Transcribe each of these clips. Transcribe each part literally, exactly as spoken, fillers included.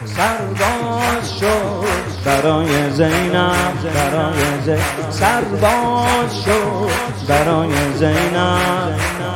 سرباز شد برای زینب، برای زینب سرباز شد برای زینب،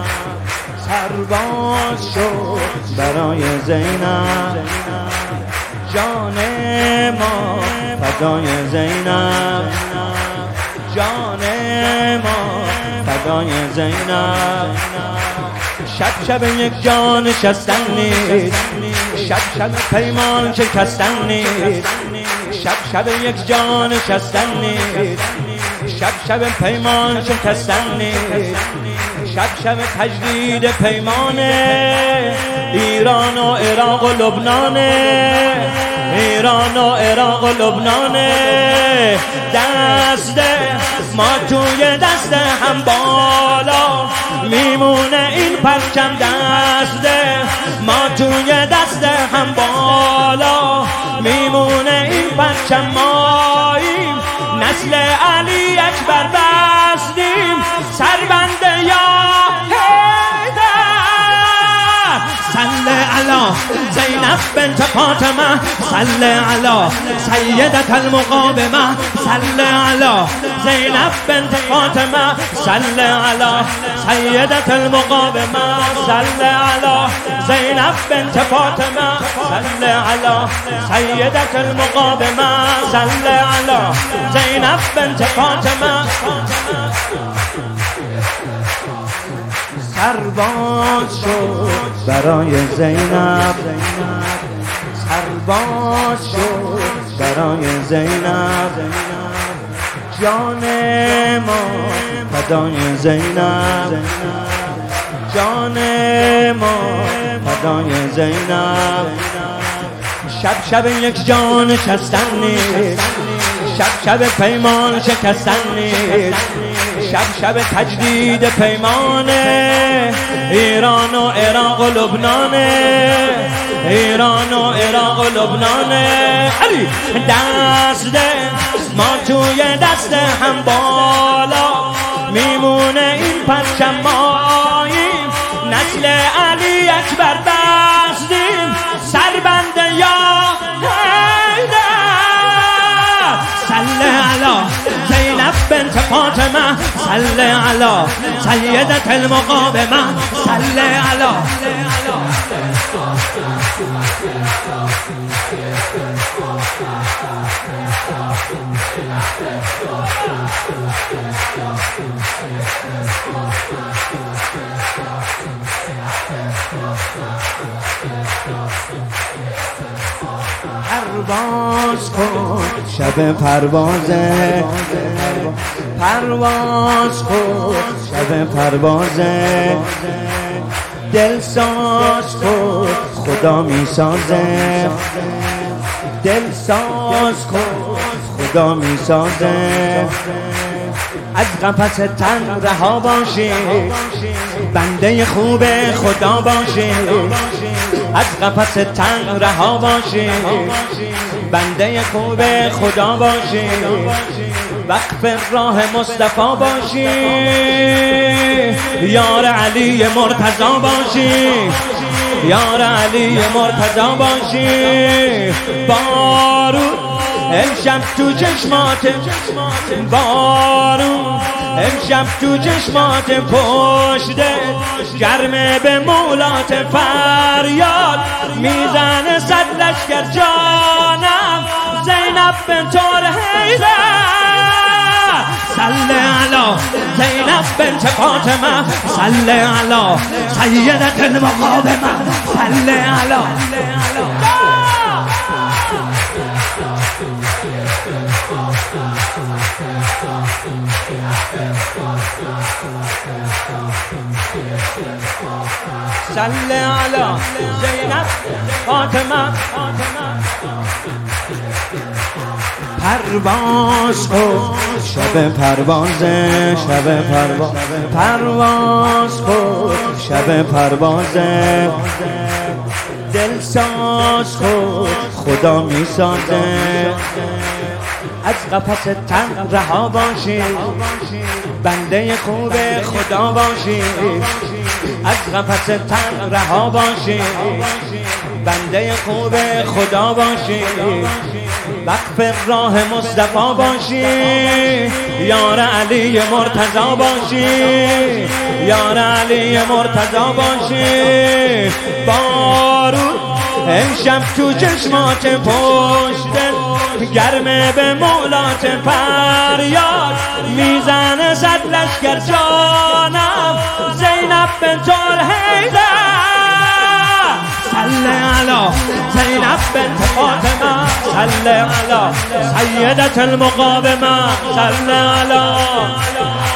سرباز شد برای زینب، جان ما فدای زینب، جان ما فدای زینب. شب شب یک جان شستن نیست، شب شب پیمان شکستن نیست، شب شب یک جان شستن نیست، شب شب پیمان شکستن نیست، شب شب تجدید پیمان ایران و عراق و لبنان، ایران و عراق و لبنان. دست ما توی دست هم بالا میمونه این پرچم، دست ما توی دست هم بالا میمونه این پرچم. ماییم نسل علی اکبر بستیم سربند یا صل علی زینب بنت فاطمه، صل علی سیدة المقاومه، صل علی زینب بنت فاطمه، صل علی سیدة المقاومه، صل علی زینب بنت فاطمه، صل علی سیدة المقاومه، صل علی زینب بنت فاطمه. سرباز شد برای زینب، سرباز شد برای زینب، جان ما فدای زینب، جان ما فدای زینب. شب شب یک جان شستن نیست، شب شب پیمان شکستن نیست، شب شب تجدید پیمان ایران و عراق و لبنان، ایران و عراق و لبنان. دست ما توی دست هم بالا میمونه این پرچم. ماییم نسل علی اکبر بستیم سربند یا صل علی زینب بنت فاطمه، صل علی سیدة المقاومه، صل علی پرواز کن شب پروازه، پرواز کن شب پروازه، دل ساز کن خدا می سازه، دل ساز کن خدا می سازه. از قفس تن رها باشی بنده خوب خدا باشی، از قفس تن رها باشی بنده خوب خدا باشی، وقف راه مصطفی باشی، یار علی مرتضی باشی، یار علی مرتضی باشی. بارون امشب تو چشمات، بارون امشب تو چشمات، پشت گرمه به مولات، فریاد میزنه صد لشکر جانم زینب بنت حیدر. صل علی زینب بنت فاطمه، صل علی سیدة المقاومه، صل علی صل علی زینب فاطمه. پرواز کن شب پروازه، شب پرواز، پرواز کن شب پروازه، دل ساز کن خدا می سازه. از قفس تن رها باشی بنده خوب خدا باشی، از قفس تن رها باشی بنده خوب خدا باشی، وقف راه مصطفی باشی، یار علی مرتضی باشی، یار علی مرتضی باشی. بارون امشب تو چشمات پشتت گرمه به مولات فریاد میزنه صد لشکر جانم زینب بنت الحیدر. صل علی زینب بنت فاطمه، صل علی سیدة المقاومه، صل علی